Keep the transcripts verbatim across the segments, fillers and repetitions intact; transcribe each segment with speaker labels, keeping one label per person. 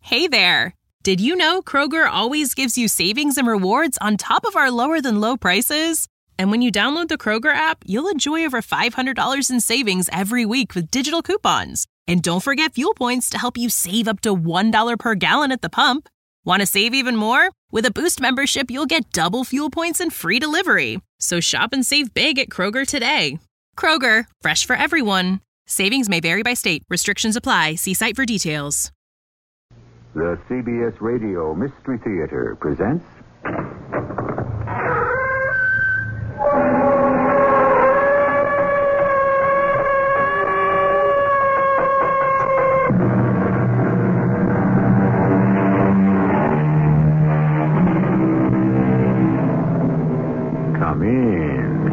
Speaker 1: Hey there! Did you know Kroger always gives you savings and rewards on top of our lower-than-low prices? And when you download the Kroger app, you'll enjoy over five hundred dollars in savings every week with digital coupons. And don't forget fuel points to help you save up to one dollar per gallon at the pump. Want to save even more? With a Boost membership, you'll get double fuel points and free delivery. So shop and save big at Kroger today. Kroger, fresh for everyone. Savings may vary by state. Restrictions apply. See site for details.
Speaker 2: The C B S Radio Mystery Theater presents... Come in.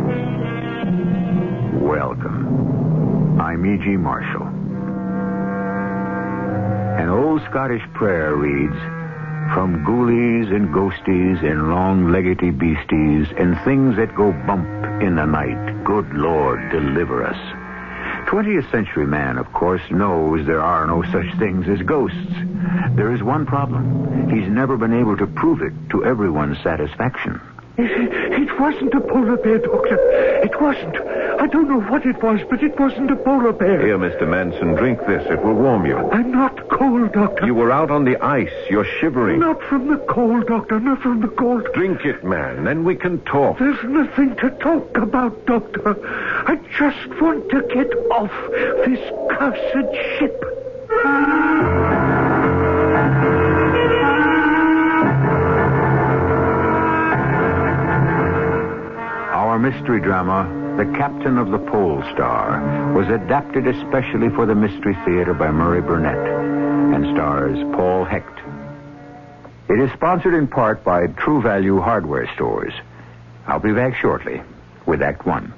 Speaker 2: Welcome. I'm E G. Marshall. An old Scottish prayer reads, "From ghoulies and ghosties and long-leggedy beasties and things that go bump in the night, good Lord, deliver us." twentieth century man, of course, knows there are no such things as ghosts. There is one problem. He's never been able to prove it to everyone's satisfaction.
Speaker 3: It, it wasn't a polar bear, Doctor. It wasn't. I don't know what it was, but it wasn't a polar bear.
Speaker 4: Here, Mister Manson, drink this. It will warm you.
Speaker 3: I'm not cold, Doctor.
Speaker 4: You were out on the ice. You're shivering.
Speaker 3: Not from the cold, Doctor. Not from the cold.
Speaker 4: Drink it, man. Then we can talk.
Speaker 3: There's nothing to talk about, Doctor. I just want to get off this cursed ship.
Speaker 2: Our mystery drama, The Captain of the Pole Star, was adapted especially for the Mystery Theater by Murray Burnett and stars Paul Hecht. It is sponsored in part by True Value Hardware Stores. I'll be back shortly with Act One.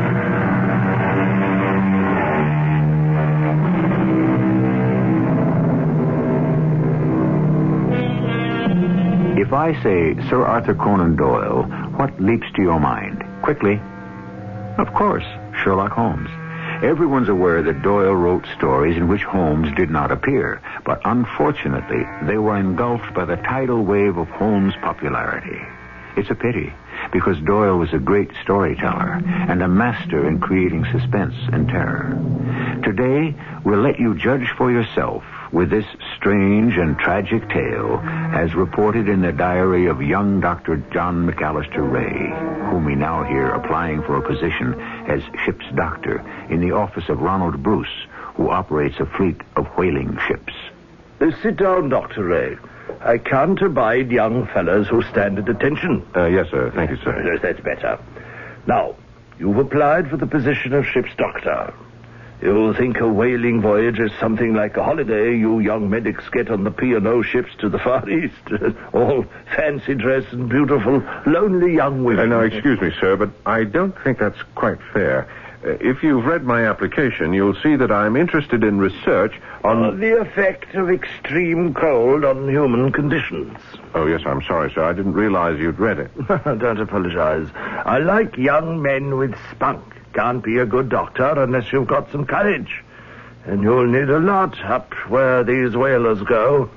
Speaker 2: If I say Sir Arthur Conan Doyle, what leaps to your mind? Quickly. Of course, Sherlock Holmes. Everyone's aware that Doyle wrote stories in which Holmes did not appear, but unfortunately, they were engulfed by the tidal wave of Holmes' popularity. It's a pity, because Doyle was a great storyteller and a master in creating suspense and terror. Today, we'll let you judge for yourself with this strange and tragic tale as reported in the diary of young Doctor John McAllister Ray, whom we now hear applying for a position as ship's doctor in the office of Ronald Bruce, who operates a fleet of whaling ships.
Speaker 5: Uh, sit down, Doctor Ray. I can't abide young fellows who stand at attention.
Speaker 4: Uh, yes, sir. Thank you, sir.
Speaker 5: Yes, that's better. Now, you've applied for the position of ship's doctor. You think a whaling voyage is something like a holiday you young medics get on the P and O ships to the Far East. All fancy dress and beautiful, lonely young women.
Speaker 4: Uh, now, excuse me, sir, but I don't think that's quite fair. Uh, if you've read my application, you'll see that I'm interested in research on...
Speaker 5: Uh, the effect of extreme cold on human conditions.
Speaker 4: Oh, yes, I'm sorry, sir. I didn't realize you'd read it.
Speaker 5: Don't apologize. I like young men with spunk. Can't be a good doctor unless you've got some courage. And you'll need a lot up where these whalers go.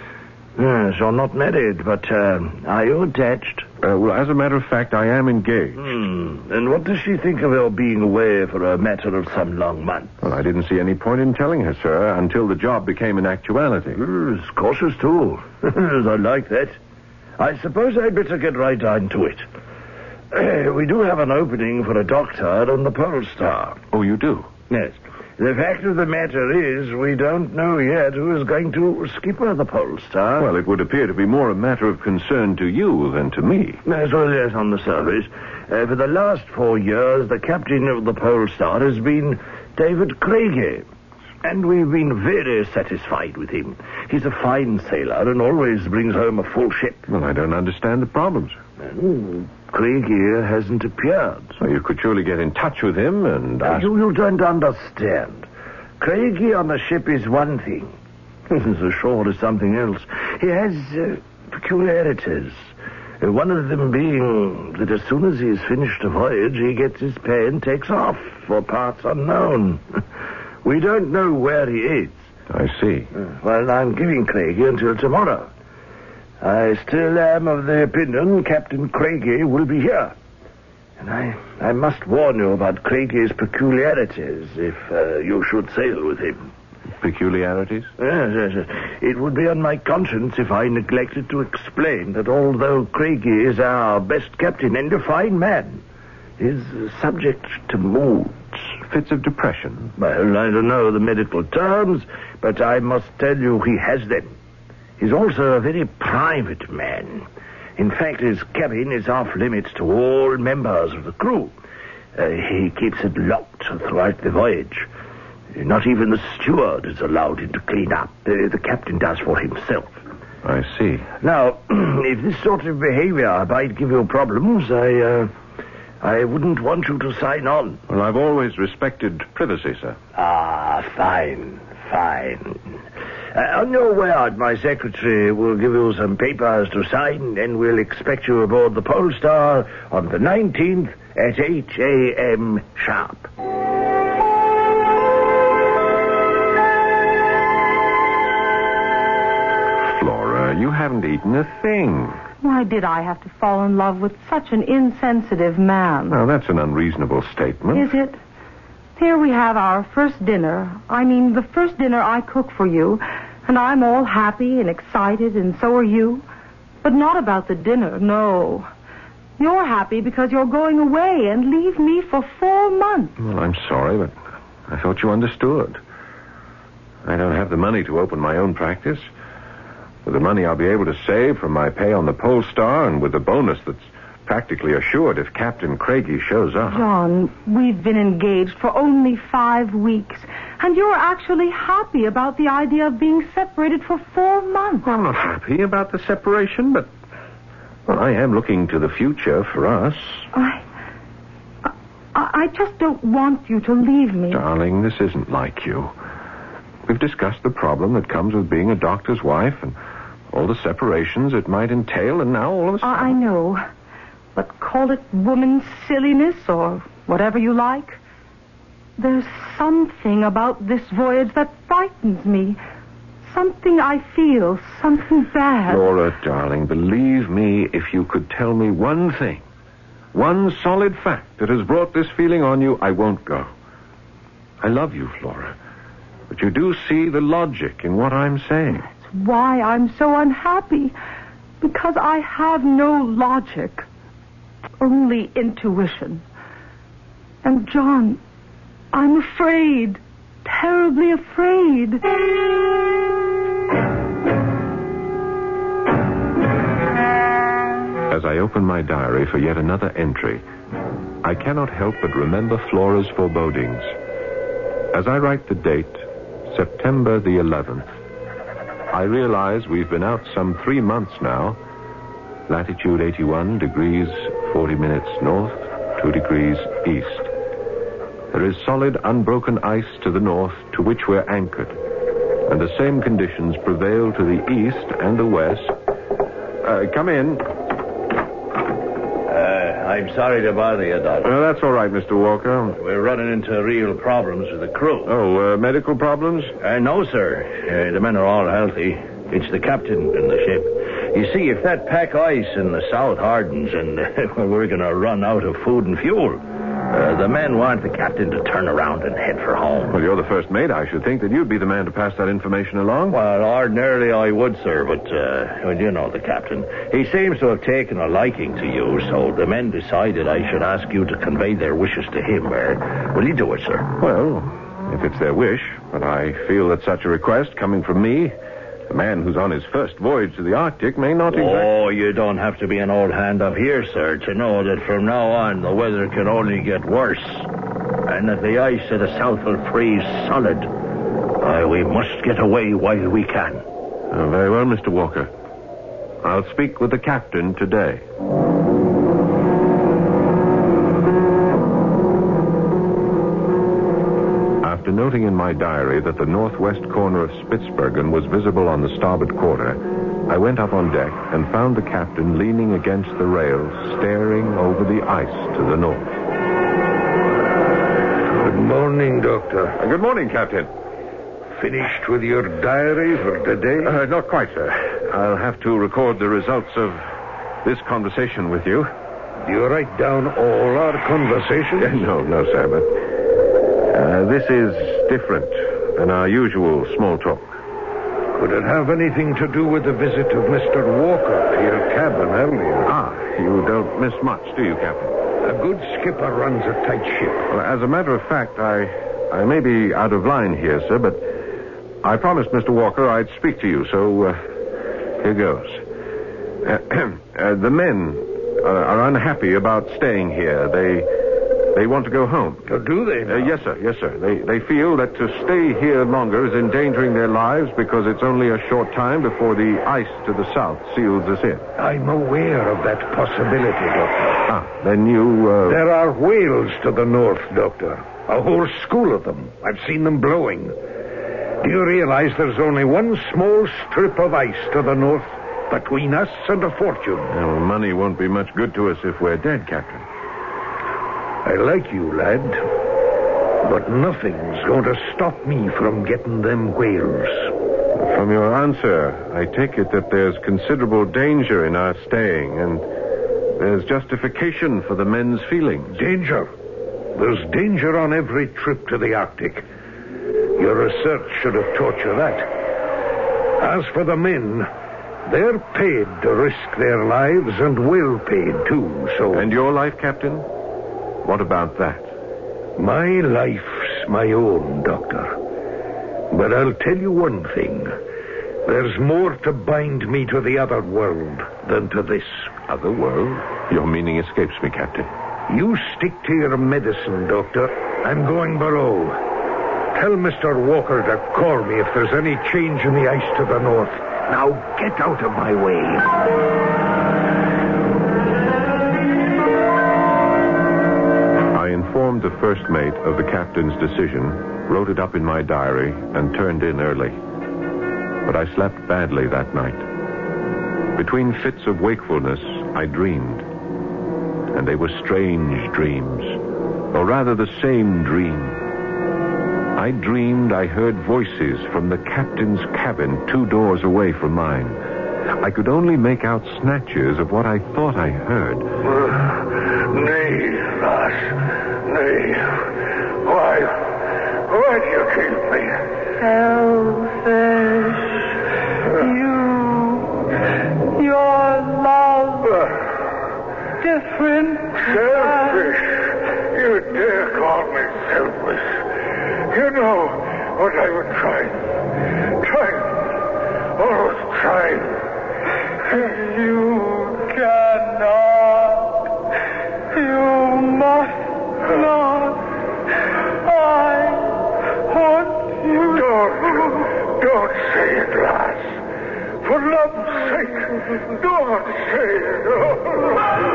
Speaker 5: Yes, you're not married, but uh, are you attached?
Speaker 4: Uh, well, as a matter of fact, I am engaged.
Speaker 5: Hmm. And what does she think of your being away for a matter of some long months?
Speaker 4: Well, I didn't see any point in telling her, sir, until the job became an actuality.
Speaker 5: Yes, cautious, too. I like that. I suppose I'd better get right down to it. Uh, we do have an opening for a doctor on the Pole Star.
Speaker 4: Oh, you do?
Speaker 5: Yes. The fact of the matter is, we don't know yet who is going to skipper the Pole Star.
Speaker 4: Well, it would appear to be more a matter of concern to you than to me.
Speaker 5: As well, yes, on the surface. Uh, for the last four years, the captain of the Pole Star has been David Craigie. And we've been very satisfied with him. He's a fine sailor and always brings home a full ship.
Speaker 4: Well, I don't understand the problems.
Speaker 5: Oh, Craigie hasn't appeared.
Speaker 4: So you could surely get in touch with him and ask...
Speaker 5: You, you don't understand. Craigie on the ship is one thing. Ashore is something else. He has uh, peculiarities. Uh, one of them being that as soon as he's finished a voyage, he gets his pay and takes off for parts unknown. We don't know where he is.
Speaker 4: I see.
Speaker 5: Well, I'm giving Craigie until tomorrow. I still am of the opinion Captain Craigie will be here. And I, I must warn you about Craigie's peculiarities if uh, you should sail with him.
Speaker 4: Peculiarities?
Speaker 5: Yes, yes, yes. It would be on my conscience if I neglected to explain that although Craigie is our best captain and a fine man, is subject to moods.
Speaker 4: Fits of depression?
Speaker 5: Well, I don't know the medical terms, but I must tell you he has them. He's also a very private man. In fact, his cabin is off limits to all members of the crew. Uh, he keeps it locked throughout the voyage. Not even the steward is allowed in to clean up. Uh, the captain does for himself.
Speaker 4: I see.
Speaker 5: Now, if this sort of behavior might give you problems, I, uh, I wouldn't want you to sign on.
Speaker 4: Well, I've always respected privacy, sir.
Speaker 5: Ah, fine, fine. Uh, on your word, my secretary will give you some papers to sign, and we'll expect you aboard the Polestar on the nineteenth at eight a.m. sharp.
Speaker 4: Flora, you haven't eaten a thing.
Speaker 6: Why did I have to fall in love with such an insensitive man?
Speaker 4: Now, that's an unreasonable statement.
Speaker 6: Is it? Here we have our first dinner. I mean, the first dinner I cook for you, and I'm all happy and excited, and so are you. But not about the dinner, no. You're happy because you're going away and leave me for four months.
Speaker 4: Well, I'm sorry, but I thought you understood. I don't have the money to open my own practice. With the money I'll be able to save from my pay on the Polestar, and with the bonus that's practically assured if Captain Craigie shows up.
Speaker 6: John, we've been engaged for only five weeks, and you're actually happy about the idea of being separated for four months.
Speaker 4: Well, I'm not happy about the separation, but well, I am looking to the future for us.
Speaker 6: I, I, I just don't want you to leave me.
Speaker 4: Darling, this isn't like you. We've discussed the problem that comes with being a doctor's wife and all the separations it might entail, and now all of a sudden...
Speaker 6: I, I know. But call it woman's silliness or whatever you like. There's something about this voyage that frightens me. Something I feel, something bad.
Speaker 4: Laura, darling, believe me, if you could tell me one thing, one solid fact that has brought this feeling on you, I won't go. I love you, Flora. But you do see the logic in what I'm saying.
Speaker 6: That's why I'm so unhappy. Because I have no logic. Only intuition. And, John, I'm afraid. Terribly afraid.
Speaker 4: As I open my diary for yet another entry, I cannot help but remember Flora's forebodings. As I write the date, September the eleventh, I realize we've been out some three months now. Latitude eighty-one degrees, forty minutes north, two degrees east. There is solid, unbroken ice to the north to which we're anchored, and the same conditions prevail to the east and the west. Uh, come in.
Speaker 5: Uh, I'm sorry to bother you, Doctor.
Speaker 4: Uh, that's all right, Mister Walker.
Speaker 5: We're running into real problems with the crew.
Speaker 4: Oh, uh, medical problems?
Speaker 5: Uh, no, sir. Uh, the men are all healthy. It's the captain and the ship. You see, if that pack ice in the south hardens and uh, we're going to run out of food and fuel, uh, the men want the captain to turn around and head for home.
Speaker 4: Well, you're the first mate. I should think that you'd be the man to pass that information along.
Speaker 5: Well, ordinarily I would, sir, but, uh, well, you know the captain. He seems to have taken a liking to you, so the men decided I should ask you to convey their wishes to him. Uh, will you do it, sir?
Speaker 4: Well, if it's their wish, but I feel that such a request coming from me, a man who's on his first voyage to the Arctic, may not exactly...
Speaker 5: Oh, you don't have to be an old hand up here, sir, to know that from now on the weather can only get worse. And that the ice to the south will freeze solid. Uh, we must get away while we can.
Speaker 4: Oh, very well, Mister Walker. I'll speak with the captain today. After noting in my diary that the northwest corner of Spitzbergen was visible on the starboard quarter, I went up on deck and found the captain leaning against the rail, staring over the ice to the north.
Speaker 3: Good morning, Doctor.
Speaker 4: Uh, good morning, Captain.
Speaker 3: finished with your diary for today?
Speaker 4: Uh, not quite, sir. I'll have to record the results of this conversation with you.
Speaker 3: Do you write down all our conversations?
Speaker 4: Uh, no, no, sir, but uh, this is different than our usual small talk.
Speaker 3: Could it have anything to do with the visit of Mister Walker to your cabin earlier?
Speaker 4: Ah, you don't miss much, do you, Captain?
Speaker 3: A good skipper runs a tight ship.
Speaker 4: Well, as a matter of fact, I, I may be out of line here, sir, but I promised Mister Walker I'd speak to you, so uh, here goes. Uh, uh, the men uh, are unhappy about staying here. They they want to go home.
Speaker 3: Oh, do they now?
Speaker 4: Uh, yes, sir. Yes, sir. They they feel that to stay here longer is endangering their lives because it's only a short time before the ice to the south seals us in.
Speaker 3: I'm aware of that possibility, Doctor.
Speaker 4: Ah, then you... Uh...
Speaker 3: There are whales to the north, Doctor. A whole school of them. I've seen them blowing. Do you realize there's only one small strip of ice to the north between us and a fortune?
Speaker 4: Well, money won't be much good to us if we're dead, Captain.
Speaker 3: I like you, lad. But nothing's going to stop me from getting them whales.
Speaker 4: From your answer, I take it that there's considerable danger in our staying, and there's justification for the men's feelings.
Speaker 3: Danger? There's danger on every trip to the Arctic. Your research should have taught you that. As for the men, they're paid to risk their lives and well paid, too, so...
Speaker 4: And your life, Captain? What about that?
Speaker 3: My life's my own, Doctor. But I'll tell you one thing. There's more to bind me to the other world than to this.
Speaker 4: Other world? Your meaning escapes me, Captain.
Speaker 3: You stick to your medicine, Doctor. I'm going below. Tell Mister Walker to call me if there's any change in the ice to the north. Now get out of my way.
Speaker 4: Informed the first mate of the captain's decision, wrote it up in my diary, and turned in early. But I slept badly that night. Between fits of wakefulness, I dreamed. And they were strange dreams, or rather the same dream. I dreamed I heard voices from the captain's cabin two doors away from mine. I could only make out snatches of what I thought I heard.
Speaker 3: Uh, nay, lass. Nay. Why? Why do you keep me?
Speaker 6: Selfish. You. Your love. Uh, different.
Speaker 3: Selfish. You dare call me selfish. You know what I was trying. Trying. Always trying.
Speaker 6: You cannot. You must. No, I want you.
Speaker 3: Don't, don't say it, lass. For love's sake, don't say it.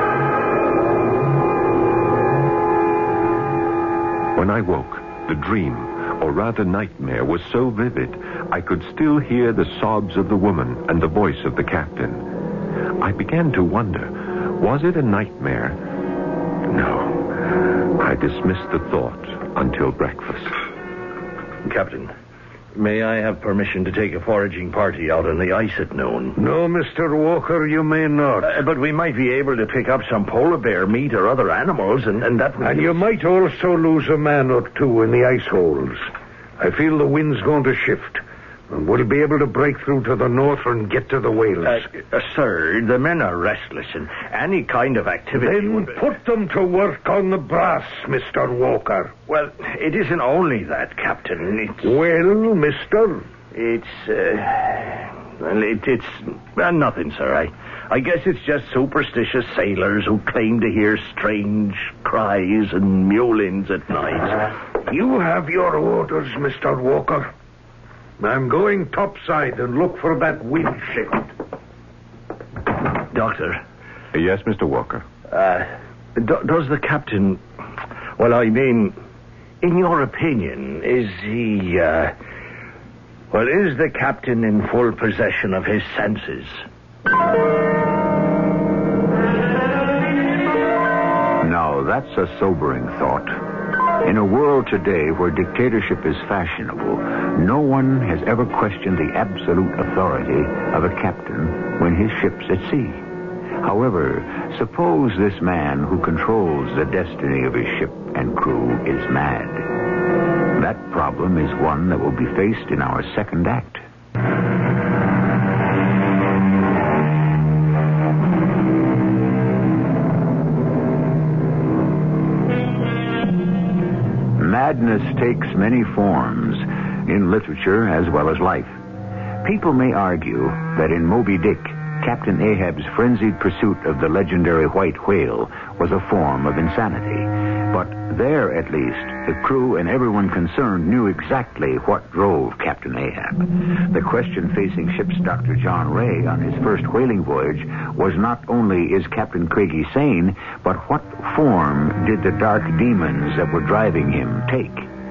Speaker 4: When I woke, the dream, or rather nightmare, was so vivid, I could still hear the sobs of the woman and the voice of the captain. I began to wonder, was it a nightmare? No. I dismissed the thought until breakfast.
Speaker 5: Captain, may I have permission to take a foraging party out on the ice at noon?
Speaker 3: No, Mister Walker, you may not.
Speaker 5: Uh, but we might be able to pick up some polar bear meat or other animals, and, and that would...
Speaker 3: And you might also lose a man or two in the ice holes. I feel the wind's going to shift, and we'll be able to break through to the north and get to the whales.
Speaker 5: Uh, uh, sir, the men are restless, and any kind of activity...
Speaker 3: Then
Speaker 5: would...
Speaker 3: put them to work on the brass, Mister Walker.
Speaker 5: Well, it isn't only that, Captain. It's...
Speaker 3: Well, mister?
Speaker 5: It's, uh... Well, it, it's... Well, nothing, sir. I, I guess it's just superstitious sailors who claim to hear strange cries and mewlings at night.
Speaker 3: You have your orders, Mister Walker. I'm going topside and look for that wind shift.
Speaker 5: Doctor.
Speaker 4: Yes, Mister Walker.
Speaker 5: Uh, do, does the captain... Well, I mean, in your opinion, is he, uh... Well, is the captain in full possession of his senses?
Speaker 2: Now, that's a sobering thought. In a world today where dictatorship is fashionable, no one has ever questioned the absolute authority of a captain when his ship's at sea. However, suppose this man who controls the destiny of his ship and crew is mad. That problem is one that will be faced in our second act. Madness takes many forms, in literature as well as life. People may argue that in Moby Dick, Captain Ahab's frenzied pursuit of the legendary white whale was a form of insanity. But there, at least, the crew and everyone concerned knew exactly what drove Captain Ahab. The question facing ship's Doctor John Ray on his first whaling voyage was not only is Captain Craigie sane, but what form did the dark demons that were driving him take?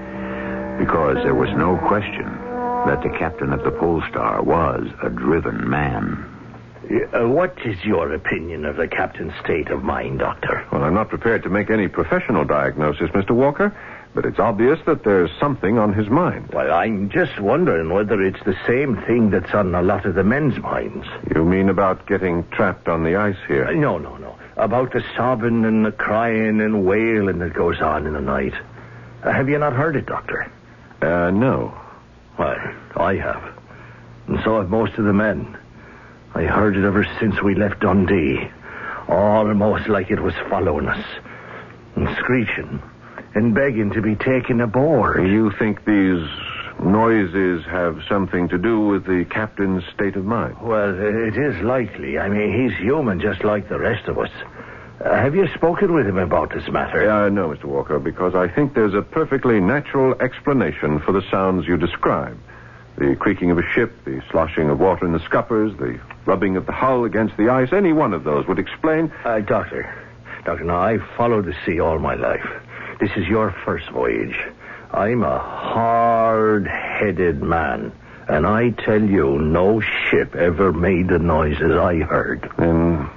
Speaker 2: Because there was no question that the captain of the Pole Star was a driven man.
Speaker 5: Uh, what is your opinion of the captain's state of mind, Doctor?
Speaker 4: Well, I'm not prepared to make any professional diagnosis, Mister Walker, but it's obvious that there's something on his mind.
Speaker 5: Well, I'm just wondering whether it's the same thing that's on a lot of the men's minds.
Speaker 4: You mean about getting trapped on the ice here?
Speaker 5: Uh, no, no, no. About the sobbing and the crying and wailing that goes on in the night. Uh, have you not heard it, Doctor?
Speaker 4: Uh, no.
Speaker 5: Well, I have. And so have most of the men. I heard it ever since we left Dundee. Almost like it was following us. And screeching. And begging to be taken aboard.
Speaker 4: You think these noises have something to do with the captain's state of mind?
Speaker 5: Well, it is likely. I mean, he's human just like the rest of us. Uh, have you spoken with him about this matter?
Speaker 4: Uh, no, Mister Walker, because I think there's a perfectly natural explanation for the sounds you describe. The creaking of a ship, the sloshing of water in the scuppers, the rubbing of the hull against the ice, any one of those would explain...
Speaker 5: Uh, doctor, Doctor, now, I've followed the sea all my life. This is your first voyage. I'm a hard-headed man, and I tell you, no ship ever made the noises I heard.
Speaker 4: Then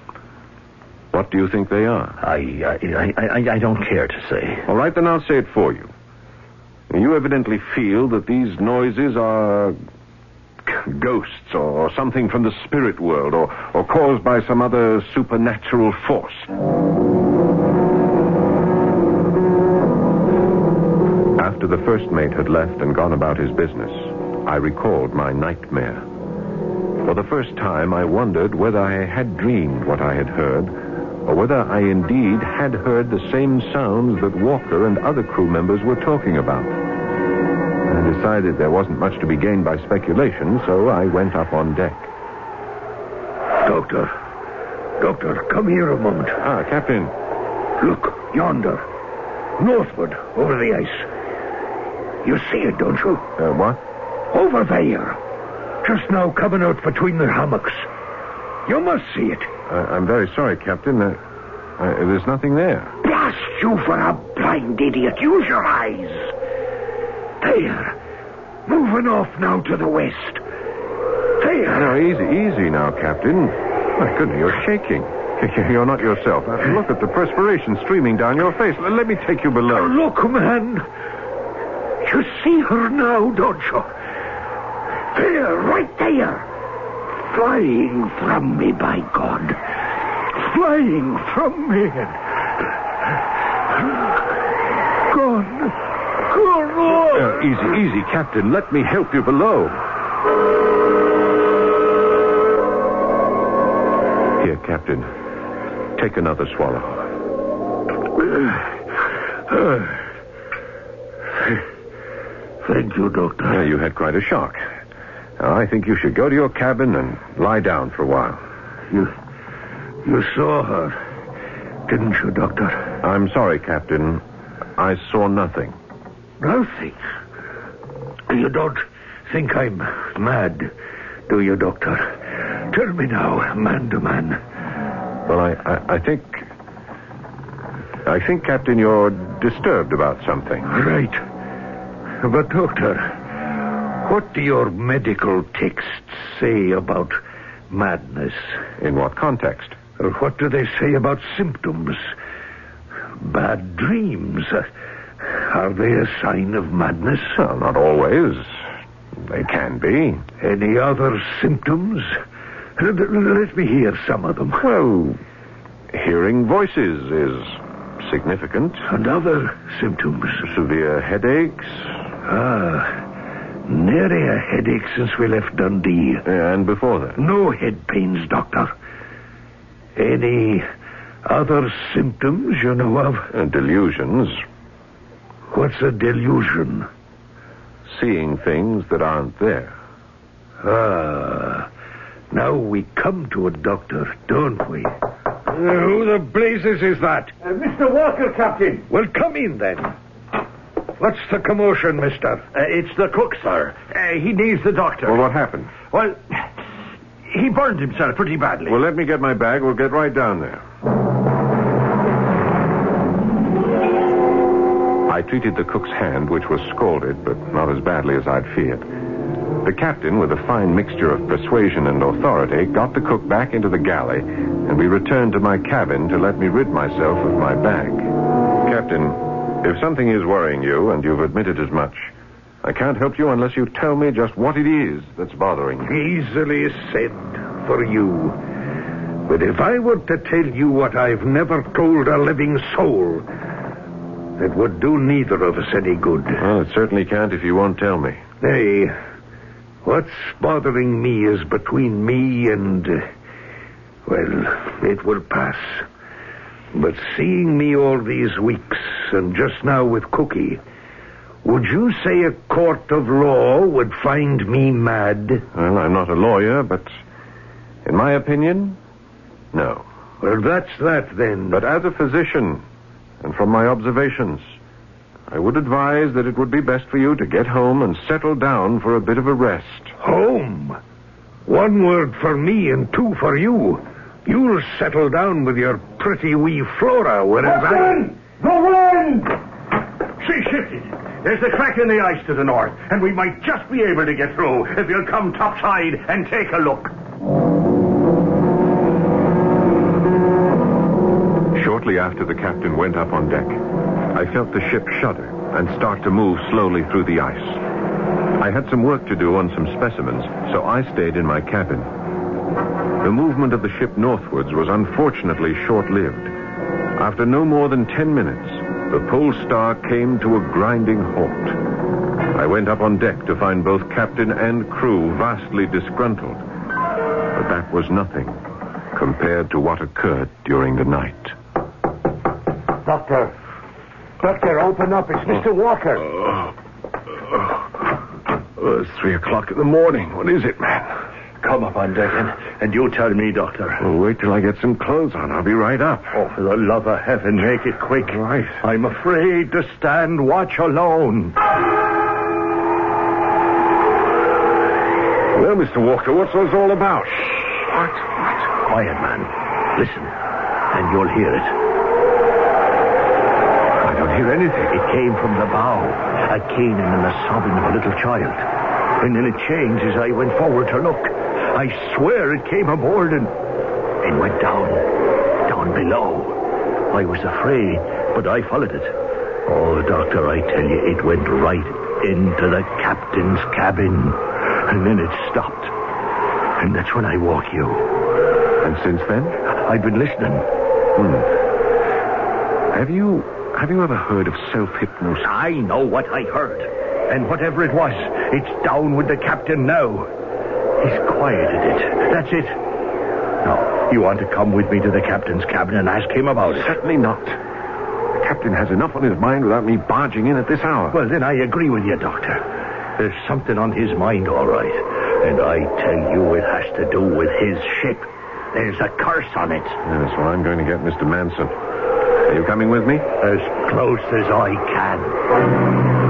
Speaker 4: what do you think they are?
Speaker 5: I, I, I, I don't care to say.
Speaker 4: All right, then I'll say it for you. You evidently feel that these noises are ghosts or something from the spirit world or, or caused by some other supernatural force. After the first mate had left and gone about his business, I recalled my nightmare. For the first time, I wondered whether I had dreamed what I had heard, or whether I indeed had heard the same sounds that Walker and other crew members were talking about. I decided there wasn't much to be gained by speculation, so I went up on deck.
Speaker 3: Doctor, Doctor, come here a moment.
Speaker 4: Ah, Captain.
Speaker 3: Look, yonder, northward, over the ice. You see it, don't you?
Speaker 4: Uh, what?
Speaker 3: Over there. Just now coming out between the hammocks. You must see it.
Speaker 4: Uh, I'm very sorry, Captain. Uh, uh, there's nothing there.
Speaker 3: Blast you for a blind idiot. Use your eyes. There. Moving off now to the west. There.
Speaker 4: No, easy, easy now, Captain. My goodness, you're shaking. You're not yourself. Uh, look at the perspiration streaming down your face. Let me take you below.
Speaker 3: Look, man. You see her now, don't you? There, right there. Flying from me, by God. Flying from me. Gone. Gone on.
Speaker 4: Uh, easy, easy, Captain. Let me help you below. Here, Captain. Take another swallow.
Speaker 3: Uh, thank you, Doctor.
Speaker 4: Yeah, you had quite a shock. Now, I think you should go to your cabin and lie down for a while.
Speaker 3: You, you saw her, didn't you, Doctor?
Speaker 4: I'm sorry, Captain. I saw nothing.
Speaker 3: Nothing? You don't think I'm mad, do you, Doctor? Tell me now, man to man.
Speaker 4: Well, I, I, I think... I think, Captain, you're disturbed about something.
Speaker 3: Right. But, Doctor... what do your medical texts say about madness?
Speaker 4: In what context?
Speaker 3: Or what do they say about symptoms? Bad dreams? Are they a sign of madness?
Speaker 4: Well, not always. They can be.
Speaker 3: Any other symptoms? Let me hear some of them.
Speaker 4: Well, hearing voices is significant.
Speaker 3: And other symptoms?
Speaker 4: Severe headaches.
Speaker 3: Ah, nary a headache since we left Dundee.
Speaker 4: And before that?
Speaker 3: No head pains, Doctor. Any other symptoms you know of?
Speaker 4: Uh, delusions.
Speaker 3: What's a delusion?
Speaker 4: Seeing things that aren't there.
Speaker 3: Ah, now we come to it, Doctor, don't we? Uh, who the blazes is that?
Speaker 5: Uh, Mister Walker, Captain.
Speaker 3: Well, come in then. What's the commotion, mister?
Speaker 5: Uh, it's the cook, sir. Uh, he needs the doctor.
Speaker 4: Well, what happened?
Speaker 5: Well, he burned himself pretty badly.
Speaker 4: Well, let me get my bag. We'll get right down there. I treated the cook's hand, which was scalded, but not as badly as I'd feared. The captain, with a fine mixture of persuasion and authority, got the cook back into the galley, and we returned to my cabin to let me rid myself of my bag. Captain, if something is worrying you, and you've admitted as much, I can't help you unless you tell me just what it is that's bothering you.
Speaker 3: Easily said for you. But if I were to tell you what I've never told a living soul, it would do neither of us any good.
Speaker 4: Well, it certainly can't if you won't tell me.
Speaker 3: Hey, what's bothering me is between me and... Uh, well, it will pass. But seeing me all these weeks, and just now with Cookie, would you say a court of law would find me mad?
Speaker 4: Well, I'm not a lawyer, but in my opinion, no.
Speaker 3: Well, that's that then.
Speaker 4: But as a physician, and from my observations, I would advise that it would be best for you to get home and settle down for a bit of a rest.
Speaker 3: Home? One word for me and two for you. You'll settle down with your pretty wee Flora, whereas I...
Speaker 5: The wind! She shifted. There's a crack in the ice to the north, and we might just be able to get through if you'll come topside and take a look.
Speaker 4: Shortly after the captain went up on deck, I felt the ship shudder and start to move slowly through the ice. I had some work to do on some specimens, so I stayed in my cabin. The movement of the ship northwards was unfortunately short-lived. After no more than ten minutes, the Pole Star came to a grinding halt. I went up on deck to find both captain and crew vastly disgruntled. But that was nothing compared to what occurred during the night.
Speaker 5: Doctor. Doctor, open up. It's Mister Walker.
Speaker 4: Oh, oh, oh, it's three o'clock in the morning. What is it, man?
Speaker 5: Come up on deck and, and you tell me, Doctor.
Speaker 4: Well, wait till I get some clothes on. I'll be right up.
Speaker 5: Oh, for the love of heaven, make it quick.
Speaker 4: Right.
Speaker 5: I'm afraid to stand watch alone.
Speaker 4: Well, Mister Walker, what's this all about? What? What?
Speaker 5: Quiet, man. Listen, and you'll hear it.
Speaker 4: I don't hear anything.
Speaker 5: It came from the bow, a keening and the sobbing of a little child. And then it changed as I went forward to look. I swear it came aboard and, and went down, down below. I was afraid, but I followed it. Oh, Doctor, I tell you, it went right into the captain's cabin. And then it stopped. And that's when I woke you.
Speaker 4: And since then?
Speaker 5: I've been listening.
Speaker 4: Hmm. Have you, have you ever heard of self-hypnosis?
Speaker 5: I know what I heard. And whatever it was, it's down with the captain now. He's quieted it. That's it. Now, you want to come with me to the captain's cabin and ask him about it?
Speaker 4: Certainly not. The captain has enough on his mind without me barging in at this hour.
Speaker 5: Well, then I agree with you, Doctor. There's something on his mind, all right. And I tell you, it has to do with his ship. There's a curse on it.
Speaker 4: Yes, well, I'm going to get Mister Manson. Are you coming with me?
Speaker 5: As close as I can.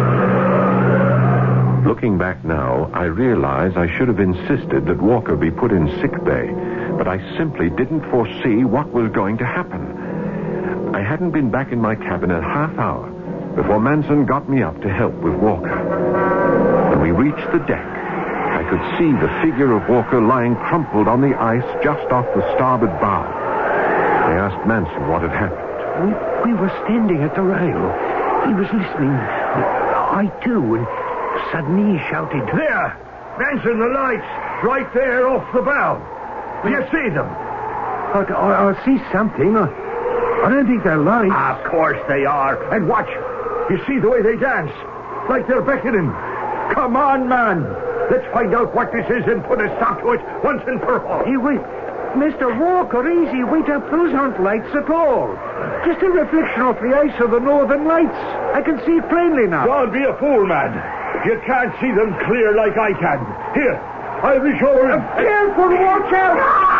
Speaker 4: Looking back now, I realize I should have insisted that Walker be put in sick bay, but I simply didn't foresee what was going to happen. I hadn't been back in my cabin a half hour before Manson got me up to help with Walker. When we reached the deck, I could see the figure of Walker lying crumpled on the ice just off the starboard bow. I asked Manson what had happened.
Speaker 5: We, we were standing at the rail.
Speaker 3: He was listening. I, too, and suddenly he shouted,
Speaker 7: There! Manson, the lights! Right there off the bow. You see them?
Speaker 3: But I, I see something. I, I don't think they're lights.
Speaker 7: Of course they are. And watch. You see the way they dance? Like they're beckoning. Come on, man. Let's find out what this is and put a stop to it once and for all.
Speaker 3: Hey, wait. Mister Walker, easy. Wait up. Those aren't lights at all. Just a reflection off the ice of the northern lights. I can see it plainly now.
Speaker 7: Don't be a fool, man. You can't see them clear like I can. Here, I'll reach over and...
Speaker 3: Careful, watch out!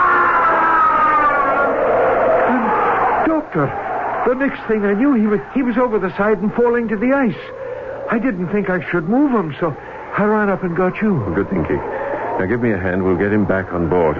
Speaker 3: Um, doctor, the next thing I knew, he was, he was over the side and falling to the ice. I didn't think I should move him, so I ran up and got you.
Speaker 4: Good thinking. Now give me a hand. We'll get him back on board.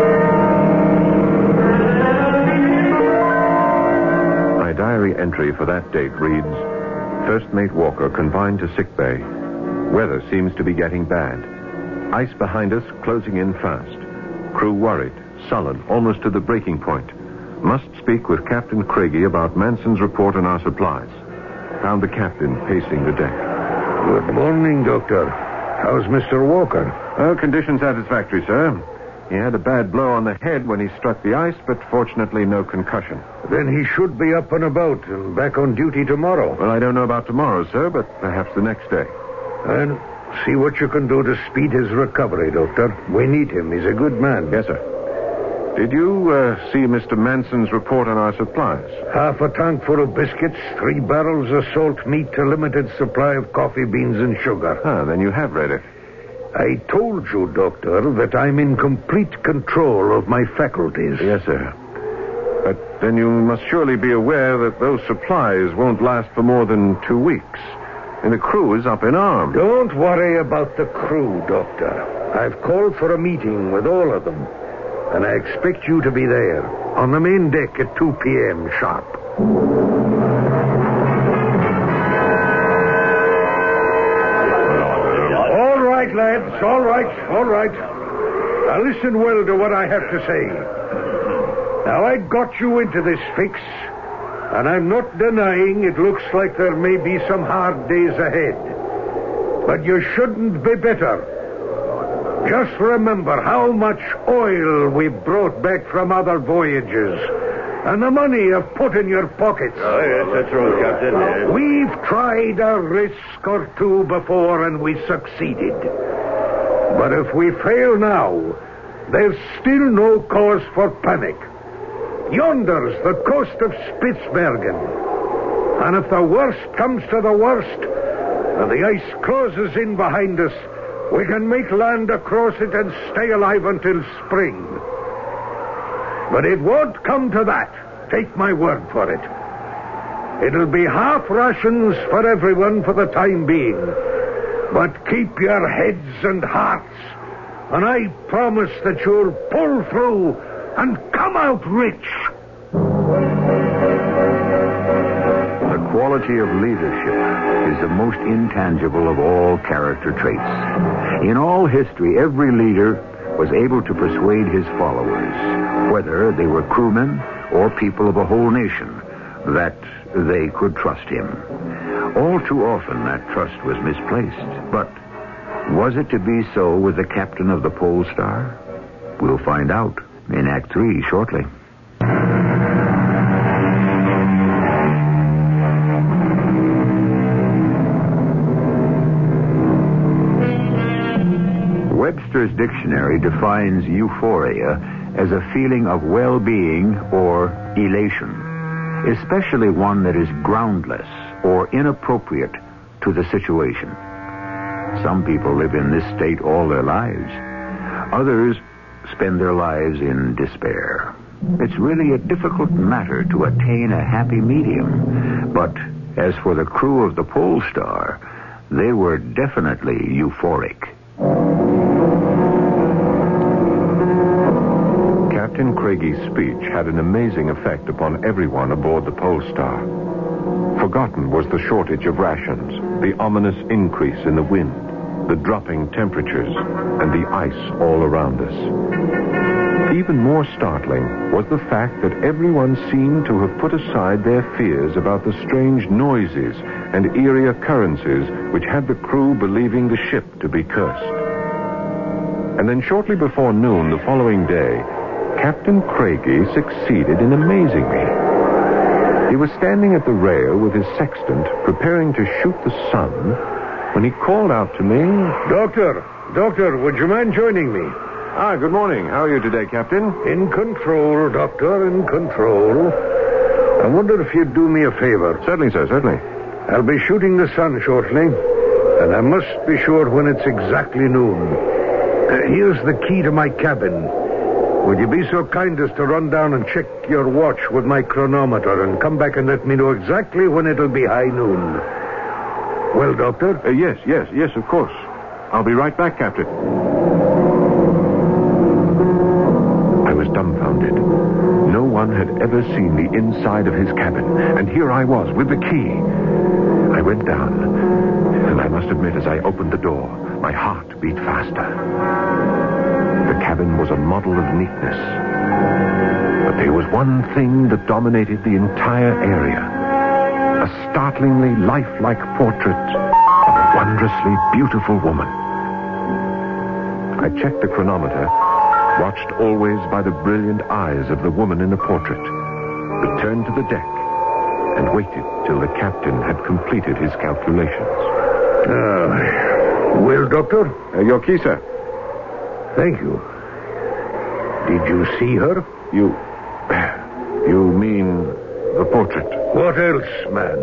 Speaker 4: My diary entry for that date reads, First Mate Walker confined to sick bay. Weather seems to be getting bad. Ice behind us closing in fast. Crew worried, sullen, almost to the breaking point. Must speak with Captain Craigie about Manson's report on our supplies. Found the captain pacing the deck.
Speaker 3: Good morning, Doctor. How's Mister Walker?
Speaker 4: Well, condition satisfactory, sir. He had a bad blow on the head when he struck the ice, but fortunately no concussion.
Speaker 3: Then he should be up and about and back on duty tomorrow.
Speaker 4: Well, I don't know about tomorrow, sir, but perhaps the next day.
Speaker 3: And see what you can do to speed his recovery, Doctor. We need him. He's a good man.
Speaker 4: Yes, sir. Did you uh, see Mister Manson's report on our supplies?
Speaker 3: Half a tank full of biscuits, three barrels of salt meat, a limited supply of coffee beans and sugar.
Speaker 4: Ah, then you have read it.
Speaker 3: I told you, Doctor, that I'm in complete control of my faculties.
Speaker 4: Yes, sir. But then you must surely be aware that those supplies won't last for more than two weeks. And the crew is up in arms.
Speaker 3: Don't worry about the crew, Doctor. I've called for a meeting with all of them. And I expect you to be there, on the main deck at two p.m. sharp. All right, lads, all right, all right. Now listen well to what I have to say. Now, I got you into this fix, and I'm not denying it looks like there may be some hard days ahead. But you shouldn't be bitter. Just remember how much oil we brought back from other voyages, and the money you've put in your pockets.
Speaker 7: Oh, yes, that's right, Captain.
Speaker 3: We've tried a risk or two before, and we succeeded. But if we fail now, there's still no cause for panic. Yonder's the coast of Spitsbergen. And if the worst comes to the worst, and the ice closes in behind us, we can make land across it and stay alive until spring. But it won't come to that. Take my word for it. It'll be half rations for everyone for the time being. But keep your heads and hearts, and I promise that you'll pull through and come out rich.
Speaker 2: The quality of leadership is the most intangible of all character traits. In all history, every leader was able to persuade his followers, whether they were crewmen or people of a whole nation, that they could trust him. All too often, that trust was misplaced. But was it to be so with the captain of the Pole Star? We'll find out in Act Three shortly. Webster's dictionary defines euphoria as a feeling of well-being or elation, especially one that is groundless or inappropriate to the situation. Some people live in this state all their lives. Others spend their lives in despair. It's really a difficult matter to attain a happy medium. But as for the crew of the Pole Star, they were definitely euphoric.
Speaker 4: Captain Craigie's speech had an amazing effect upon everyone aboard the Pole Star. Forgotten was the shortage of rations, the ominous increase in the wind, the dropping temperatures, and the ice all around us. even more startling was the fact that everyone seemed to have put aside their fears about the strange noises and eerie occurrences which had the crew believing the ship to be cursed. And then shortly before noon the following day, Captain Craigie succeeded in amazing me. He was standing at the rail with his sextant, preparing to shoot the sun, when he called out to me,
Speaker 3: Doctor, Doctor, would you mind joining me?
Speaker 4: Ah, good morning. How are you today, Captain?
Speaker 3: In control, Doctor, in control. I wonder if you'd do me a favor.
Speaker 4: Certainly, sir, certainly.
Speaker 3: I'll be shooting the sun shortly, and I must be sure when it's exactly noon. Uh, here's the key to my cabin. Would you be so kind as to run down and check your watch with my chronometer and come back and let me know exactly when it'll be high noon? Well, Doctor?
Speaker 4: Uh, yes, yes, yes, of course. I'll be right back, Captain. I was dumbfounded. No one had ever seen the inside of his cabin, and here I was with the key. I went down, and I must admit, as I opened the door, my heart beat faster. The cabin was a model of neatness, but there was one thing that dominated the entire area. A startlingly lifelike portrait of a wondrously beautiful woman. I checked the chronometer, watched always by the brilliant eyes of the woman in the portrait, returned to the deck, and waited till the captain had completed his calculations.
Speaker 3: Uh, well, Doctor?
Speaker 4: Uh, your key, sir.
Speaker 3: Thank you. Did you see her?
Speaker 4: You... You mean the portrait?
Speaker 3: What else, man?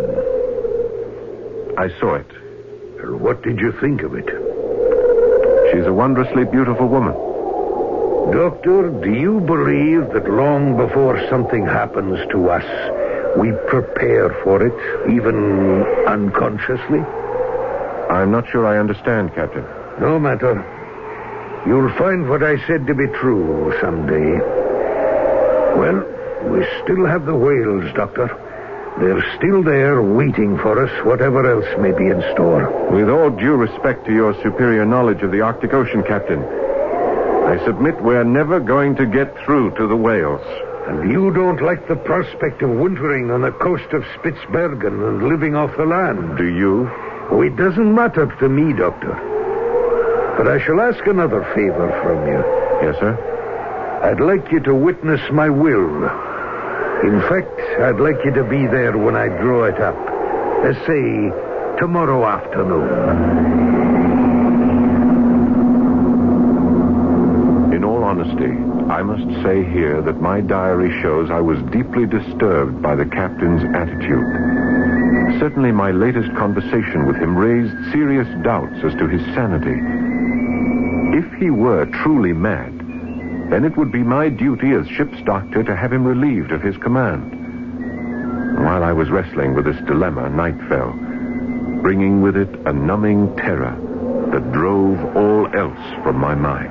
Speaker 4: I saw it.
Speaker 3: Well, what did you think of it?
Speaker 4: She's a wondrously beautiful woman.
Speaker 3: Doctor, do you believe that long before something happens to us, we prepare for it, even unconsciously?
Speaker 4: I'm not sure I understand, Captain.
Speaker 3: No matter. You'll find what I said to be true someday. Well, we still have the whales, Doctor. They're still there waiting for us, whatever else may be in store.
Speaker 4: With all due respect to your superior knowledge of the Arctic Ocean, Captain, I submit we're never going to get through to the whales.
Speaker 3: And you don't like the prospect of wintering on the coast of Spitsbergen and living off the land?
Speaker 4: Do you?
Speaker 3: Oh, it doesn't matter to me, Doctor. But I shall ask another favor from you.
Speaker 4: Yes, sir?
Speaker 3: I'd like you to witness my will. In fact, I'd like you to be there when I draw it up. Let's say, tomorrow afternoon.
Speaker 4: In all honesty, I must say here that my diary shows I was deeply disturbed by the captain's attitude. Certainly my latest conversation with him raised serious doubts as to his sanity. If he were truly mad, then it would be my duty as ship's doctor to have him relieved of his command. While I was wrestling with this dilemma, night fell, bringing with it a numbing terror that drove all else from my mind.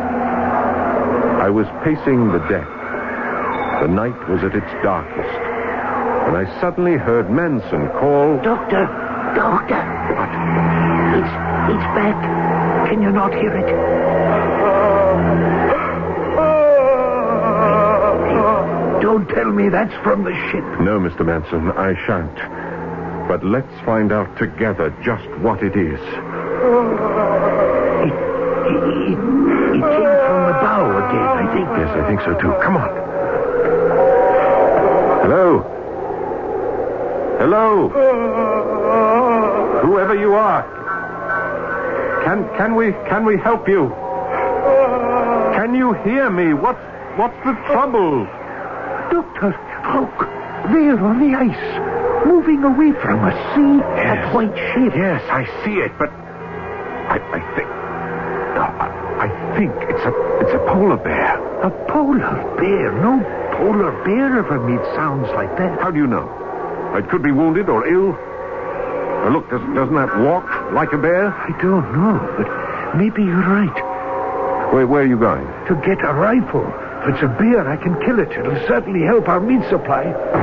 Speaker 4: I was pacing the deck. The night was at its darkest, and I suddenly heard Manson call...
Speaker 8: Doctor! Doctor!
Speaker 4: What?
Speaker 8: It's, it's back. Can you not hear it? Don't tell me that's from the ship.
Speaker 4: No, Mister Manson, I shan't. But let's find out together just what it is.
Speaker 8: It, it, it, it came from the bow again, I think.
Speaker 4: Yes, I think so, too. Come on. Hello? Hello? Whoever you are. Can can we can we help you? Can you hear me? What's what's the trouble?
Speaker 8: Doctor, look. There on the ice. Moving away from us. See?
Speaker 4: Yes.
Speaker 8: That white shape.
Speaker 4: Yes, I see it, but I, I think I, I think it's a it's a polar bear.
Speaker 8: A polar bear? No polar bear ever made sounds like that.
Speaker 4: How do you know? It could be wounded or ill. Now look, does, doesn't that walk like a bear?
Speaker 8: I don't know, but maybe you're right.
Speaker 4: Where, where are you going?
Speaker 8: To get a rifle. If it's a bear, I can kill it. It'll certainly help our meat supply.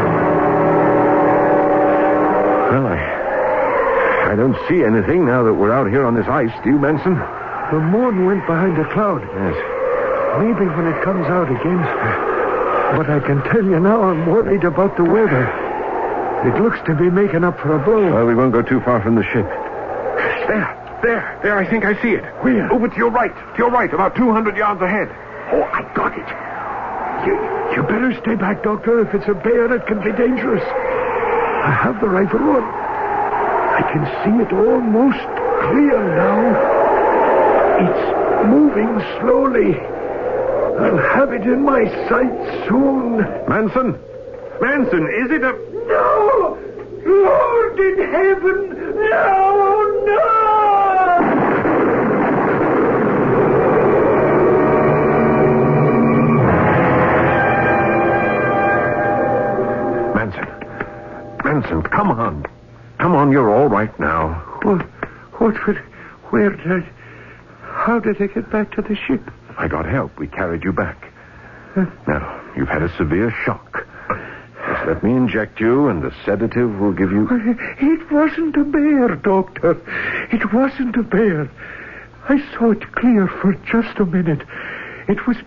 Speaker 4: Well, I... I don't see anything now that we're out here on this ice. Do you, Manson?
Speaker 8: The moon went behind a cloud.
Speaker 4: Yes.
Speaker 3: Maybe when it comes out again. But I can tell you now I'm worried about the weather. It looks to be making up for a blow.
Speaker 4: Well, we won't go too far from the ship.
Speaker 7: There, there, there, I think I see it.
Speaker 3: Where?
Speaker 7: Over to your right, to your right, about two hundred yards ahead.
Speaker 3: Oh, I got it. You, you better stay back, Doctor. If it's a bear, it can be dangerous. I have the rifle on. I can see it almost clear now. It's moving slowly. I'll have it in my sight soon.
Speaker 4: Manson? Manson, is it a...
Speaker 3: No! Lord in heaven! No, no!
Speaker 4: Manson. Manson, come on. Come on, you're all right now.
Speaker 3: What, what would... Where did I... How did I get back to the ship?
Speaker 4: I got help. We carried you back. Huh? Now, you've had a severe shock. Just let me inject you, and the sedative will give you...
Speaker 3: It wasn't a bear, Doctor. It wasn't a bear. I saw it clear for just a minute. It was...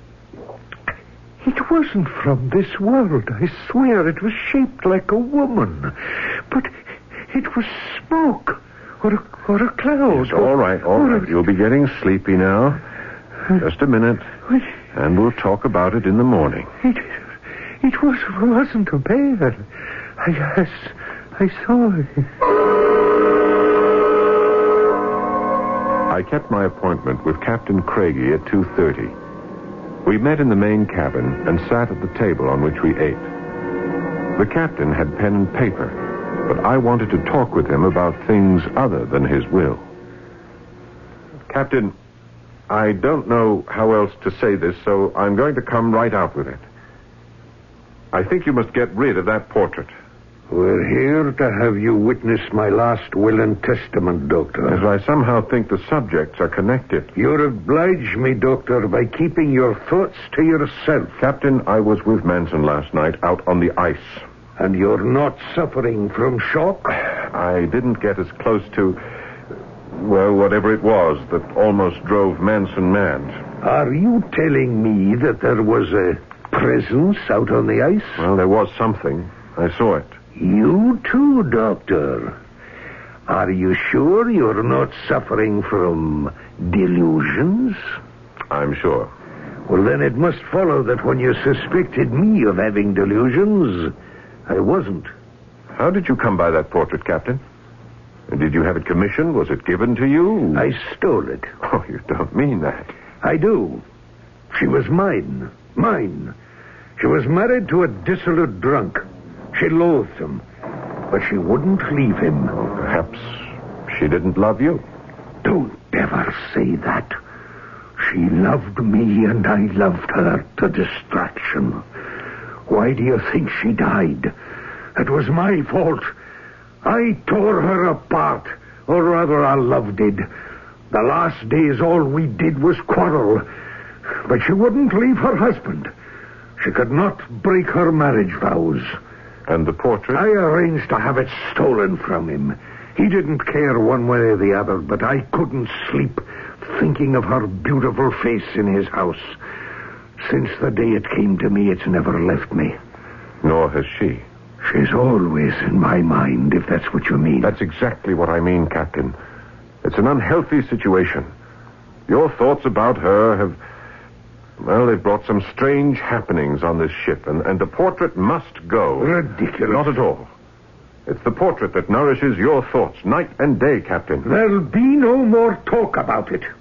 Speaker 3: It wasn't from this world, I swear. It was shaped like a woman. But it was smoke. Or a, or a cloud.
Speaker 4: Yes, all right, all right. You'll be getting sleepy now. Just a minute. And we'll talk about it in the morning.
Speaker 3: It, it was, wasn't a bear. I, I, I saw it.
Speaker 4: I kept my appointment with Captain Craigie at two thirty. We met in the main cabin and sat at the table on which we ate. The captain had pen and paper, but I wanted to talk with him about things other than his will. Captain, I don't know how else to say this, so I'm going to come right out with it. I think you must get rid of that portrait.
Speaker 3: We're here to have you witness my last will and testament, Doctor.
Speaker 4: As I somehow think the subjects are connected.
Speaker 3: You'll oblige me, Doctor, by keeping your thoughts to yourself.
Speaker 4: Captain, I was with Manson last night out on the ice.
Speaker 3: And you're not suffering from shock?
Speaker 4: I didn't get as close to... well, whatever it was that almost drove Manson mad.
Speaker 3: Are you telling me that there was a presence out on the ice?
Speaker 4: Well, there was something. I saw it.
Speaker 3: You too, Doctor. Are you sure you're not suffering from delusions?
Speaker 4: I'm sure.
Speaker 3: Well, then it must follow that when you suspected me of having delusions, I wasn't.
Speaker 4: How did you come by that portrait, Captain? Did you have it commissioned? Was it given to you?
Speaker 3: I stole it.
Speaker 4: Oh, you don't mean that.
Speaker 3: I do. She was mine. Mine. She was married to a dissolute drunk. She loathed him. But she wouldn't leave him.
Speaker 4: Oh, perhaps she didn't love you.
Speaker 3: Don't ever say that. She loved me and I loved her to distraction. Why do you think she died? It was my fault. I tore her apart, or rather our love did. The last days all we did was quarrel. But she wouldn't leave her husband. She could not break her marriage vows.
Speaker 4: And the portrait?
Speaker 3: I arranged to have it stolen from him. He didn't care one way or the other, but I couldn't sleep thinking of her beautiful face in his house. Since the day it came to me, it's never left me.
Speaker 4: Nor has she.
Speaker 3: She's always in my mind, if that's what you mean.
Speaker 4: That's exactly what I mean, Captain. It's an unhealthy situation. Your thoughts about her have... well, they've brought some strange happenings on this ship, and, and the portrait must go.
Speaker 3: Ridiculous.
Speaker 4: Not at all. It's the portrait that nourishes your thoughts night and day, Captain.
Speaker 3: There'll be no more talk about it.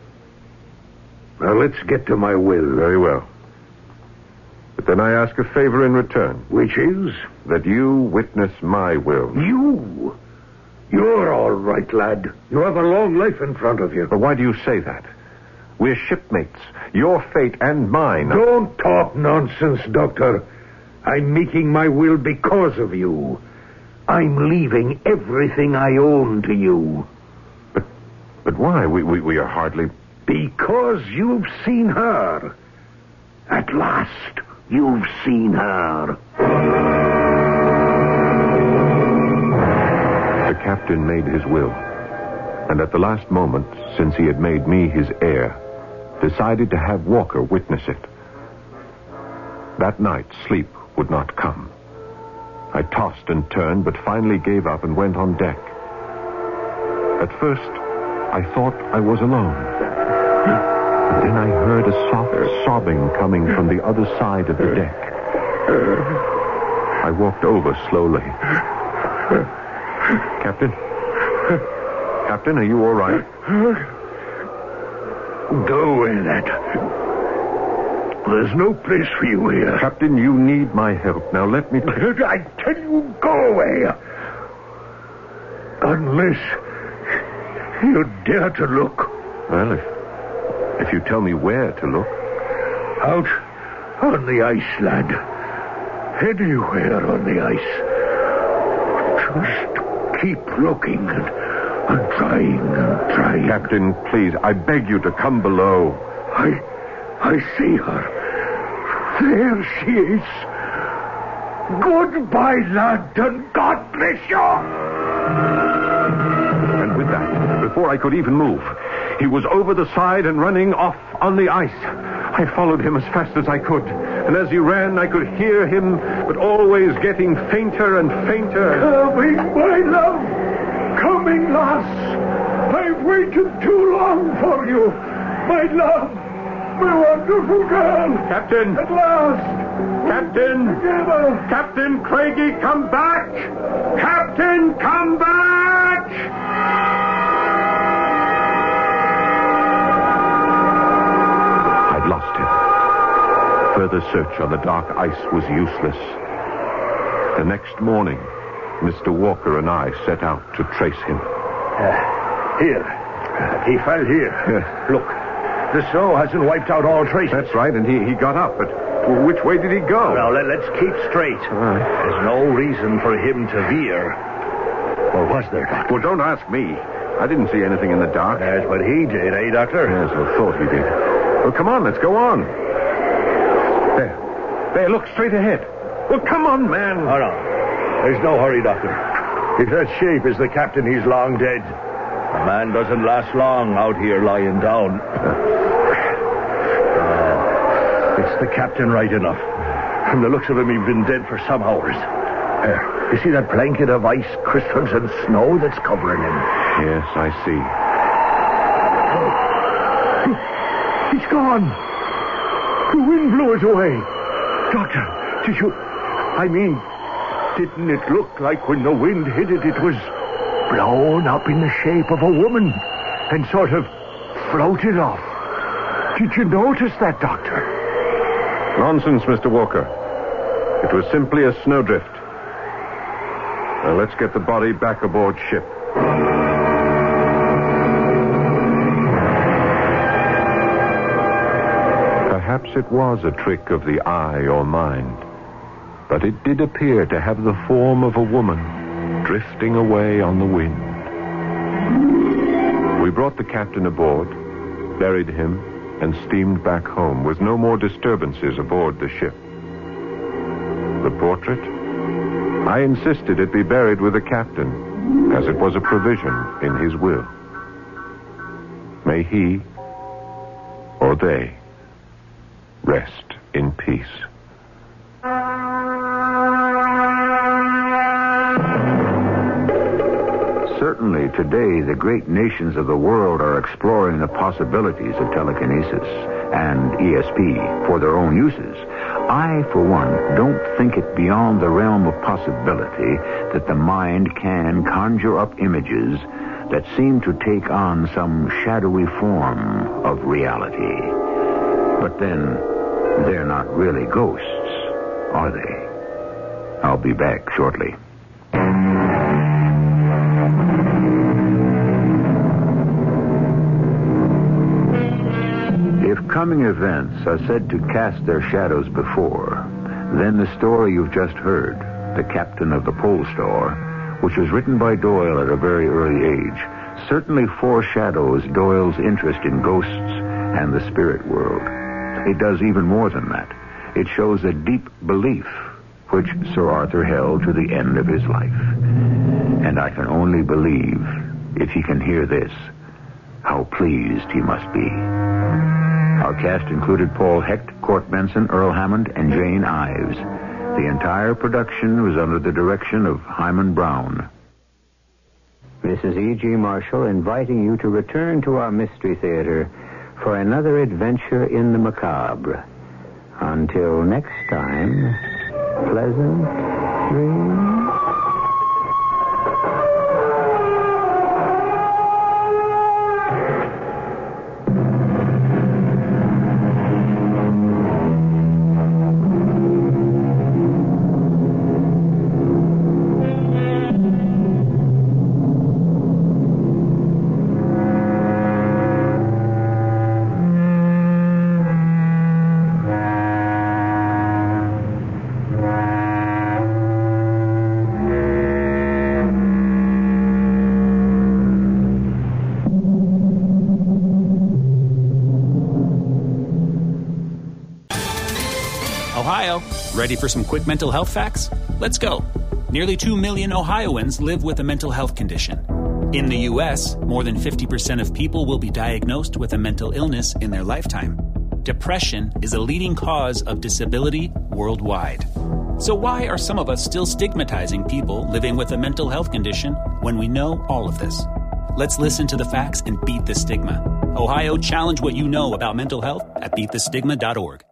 Speaker 3: Now, let's get to my will.
Speaker 4: Very well. But then I ask a favor in return.
Speaker 3: Which is?
Speaker 4: That you witness my will.
Speaker 3: You? You're all right, lad. You have a long life in front of you.
Speaker 4: But why do you say that? We're shipmates. Your fate and mine.
Speaker 3: Don't talk nonsense, Doctor. I'm making my will because of you. I'm leaving everything I own to you.
Speaker 4: But but why? We, we, we are hardly...
Speaker 3: Because you've seen her. At last, you've seen her.
Speaker 4: The captain made his will. And at the last moment, since he had made me his heir, decided to have Walker witness it. That night, sleep would not come. I tossed and turned, but finally gave up and went on deck. At first, I thought I was alone. But then I heard a soft sobbing coming from the other side of the deck. I walked over slowly. Captain? Captain, are you all right?
Speaker 3: Go away, lad. There's no place for you here.
Speaker 4: Captain, you need my help. Now let me... T-
Speaker 3: I tell you, go away. Unless you dare to look.
Speaker 4: Well, if, if you tell me where to look.
Speaker 3: Out on the ice, lad. Anywhere on the ice. Just keep looking and, and trying and trying.
Speaker 4: Captain, please, I beg you to come below.
Speaker 3: I... I see her. There she is. Goodbye, lad, and God bless you.
Speaker 4: And with that, before I could even move, he was over the side and running off on the ice. I followed him as fast as I could. And as he ran, I could hear him, but always getting fainter and fainter.
Speaker 3: Coming, my love. Coming, lass. I've waited too long for you. My love. My wonderful girl.
Speaker 4: Captain.
Speaker 3: At last.
Speaker 4: Captain.
Speaker 3: Together.
Speaker 4: Captain Craigie, come back. Captain, come back. I'd lost him. Further search on the dark ice was useless. The next morning, Mister Walker and I set out to trace him.
Speaker 3: Uh, here. Uh, he fell here.
Speaker 4: Yeah.
Speaker 3: Look. The snow hasn't wiped out all traces.
Speaker 4: That's right, and he, he got up, but which way did he go?
Speaker 3: Now, let, let's keep straight.
Speaker 4: All right.
Speaker 3: There's no reason for him to veer. Or was there, Doctor?
Speaker 4: Well, don't ask me. I didn't see anything in the dark.
Speaker 3: Yes, but he did, eh, Doctor?
Speaker 4: Yes, I thought he did. Well, come on, let's go on. There. There, look, straight ahead. Well, come on, man.
Speaker 3: Oh, no. There's no hurry, Doctor. If that shape is the captain, he's long dead. A man doesn't last long out here lying down. Uh, it's the captain right enough. From the looks of him, he's been dead for some hours. Uh, you see that blanket of ice crystals and snow that's covering him?
Speaker 4: Yes, I see.
Speaker 3: Oh, he, he's gone. The wind blew it away. Doctor, did you... I mean, didn't it look like when the wind hit it, it was... blown up in the shape of a woman and sort of floated off. Did you notice that, Doctor?
Speaker 4: Nonsense, Mister Walker. It was simply a snowdrift. Now, let's get the body back aboard ship. Perhaps it was a trick of the eye or mind, but it did appear to have the form of a woman drifting away on the wind. We brought the captain aboard, buried him, and steamed back home with no more disturbances aboard the ship. The portrait? I insisted it be buried with the captain, as it was a provision in his will. May he, or they, rest in peace.
Speaker 2: Certainly today, the great nations of the world are exploring the possibilities of telekinesis and E S P for their own uses. I, for one, don't think it beyond the realm of possibility that the mind can conjure up images that seem to take on some shadowy form of reality. But then, they're not really ghosts, are they? I'll be back shortly. If coming events are said to cast their shadows before, then the story you've just heard, The Captain of the Pole Star, which was written by Doyle at a very early age, certainly foreshadows Doyle's interest in ghosts and the spirit world. It does even more than that. It shows a deep belief which Sir Arthur held to the end of his life. And I can only believe, if he can hear this, how pleased he must be. Our cast included Paul Hecht, Court Benson, Earl Hammond, and Jane Ives. The entire production was under the direction of Hyman Brown.
Speaker 9: This is E G. Marshall inviting you to return to our Mystery Theater for another adventure in the macabre. Until next time, pleasant dreams.
Speaker 10: Ohio, ready for some quick mental health facts? Let's go. Nearly two million Ohioans live with a mental health condition. In the U S, more than fifty percent of people will be diagnosed with a mental illness in their lifetime. Depression is a leading cause of disability worldwide. So why are some of us still stigmatizing people living with a mental health condition when we know all of this? Let's listen to the facts and beat the stigma. Ohio, challenge what you know about mental health at beat the stigma dot org.